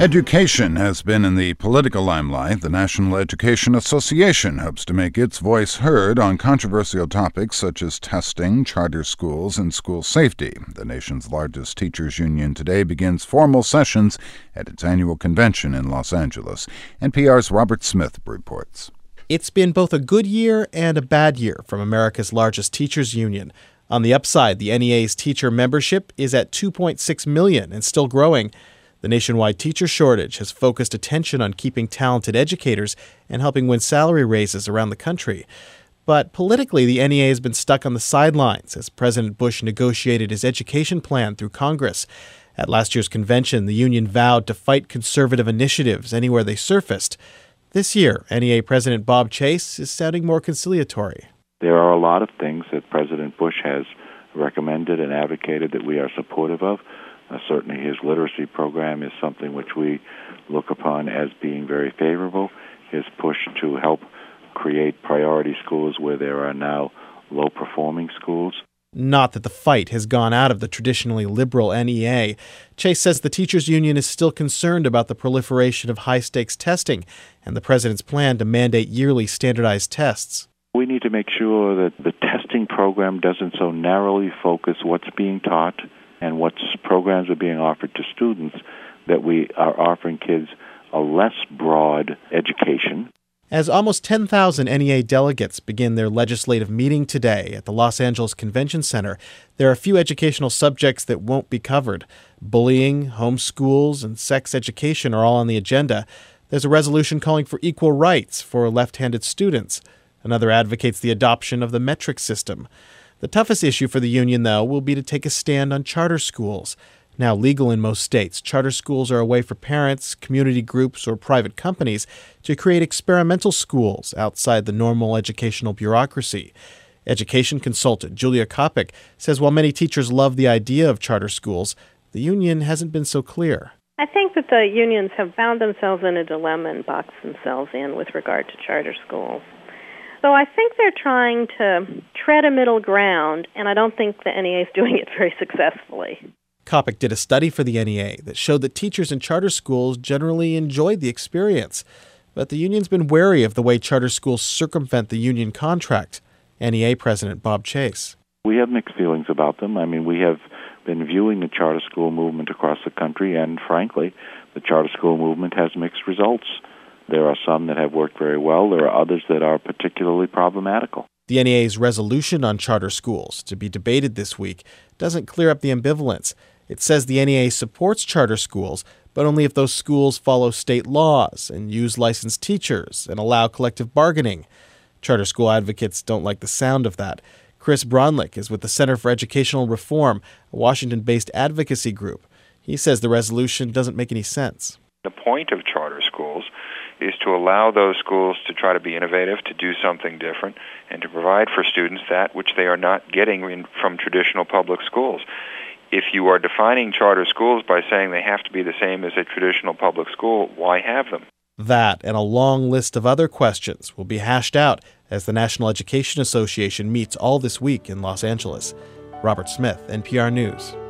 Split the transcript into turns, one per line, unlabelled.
Education has been in the political limelight. The National Education Association hopes to make its voice heard on controversial topics such as testing, charter schools, and school safety. The nation's largest teachers' union today begins formal sessions at its annual convention in Los Angeles. NPR's Robert Smith reports.
It's been both a good year and a bad year from America's largest teachers' union. On the upside, the NEA's teacher membership is at 2.6 million and still growing. The nationwide teacher shortage has focused attention on keeping talented educators and helping win salary raises around the country. But politically, the NEA has been stuck on the sidelines as President Bush negotiated his education plan through Congress. At last year's convention, the union vowed to fight conservative initiatives anywhere they surfaced. This year, NEA President Bob Chase is sounding more conciliatory.
There are a lot of things that President Bush has recommended and advocated that we are supportive of. Certainly his literacy program is something which we look upon as being very favorable. His push to help create priority schools where there are now low-performing schools.
Not that the fight has gone out of the traditionally liberal NEA. Chase says the teachers' union is still concerned about the proliferation of high-stakes testing and the president's plan to mandate yearly standardized tests.
We need to make sure that the testing program doesn't so narrowly focus what's being taught and what programs are being offered to students, that we are offering kids a less broad education.
As almost 10,000 NEA delegates begin their legislative meeting today at the Los Angeles Convention Center, there are a few educational subjects that won't be covered. Bullying, homeschools, and sex education are all on the agenda. There's a resolution calling for equal rights for left-handed students. Another advocates the adoption of the metric system. The toughest issue for the union, though, will be to take a stand on charter schools. Now legal in most states, charter schools are a way for parents, community groups, or private companies to create experimental schools outside the normal educational bureaucracy. Education consultant Julia Kopic says while many teachers love the idea of charter schools, the union hasn't been so clear.
I think that the unions have found themselves in a dilemma and boxed themselves in with regard to charter schools. So I think they're trying to tread a middle ground, and I don't think the NEA is doing it very successfully.
Kopic did a study for the NEA that showed that teachers in charter schools generally enjoyed the experience. But the union's been wary of the way charter schools circumvent the union contract. NEA President Bob Chase.
We have mixed feelings about them. I mean, we have been viewing the charter school movement across the country, and frankly, the charter school movement has mixed results. There are some that have worked very well. There are others that are particularly problematical.
The NEA's resolution on charter schools, to be debated this week, doesn't clear up the ambivalence. It says the NEA supports charter schools, but only if those schools follow state laws and use licensed teachers and allow collective bargaining. Charter school advocates don't like the sound of that. Chris Bronlick is with the Center for Educational Reform, a Washington-based advocacy group. He says the resolution doesn't make any sense.
The point of charter schools is to allow those schools to try to be innovative, to do something different, and to provide for students that which they are not getting from traditional public schools. If you are defining charter schools by saying they have to be the same as a traditional public school, why have them?
That and a long list of other questions will be hashed out as the National Education Association meets all this week in Los Angeles. Robert Smith, NPR News.